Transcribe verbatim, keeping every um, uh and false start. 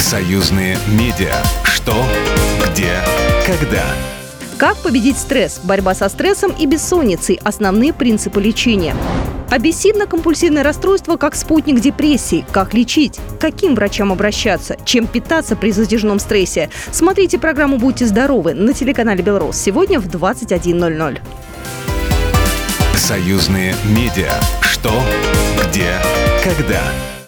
Союзные медиа. Что, где, когда. Как победить стресс? Борьба со стрессом и бессонницей. Основные принципы лечения. Обессивно-компульсивное расстройство как спутник депрессии. Как лечить? К каким врачам обращаться? Чем питаться при затяжном стрессе? Смотрите программу «Будьте здоровы» на телеканале «Белрос» сегодня в двадцать один ноль ноль. Союзные медиа. Что, где, когда.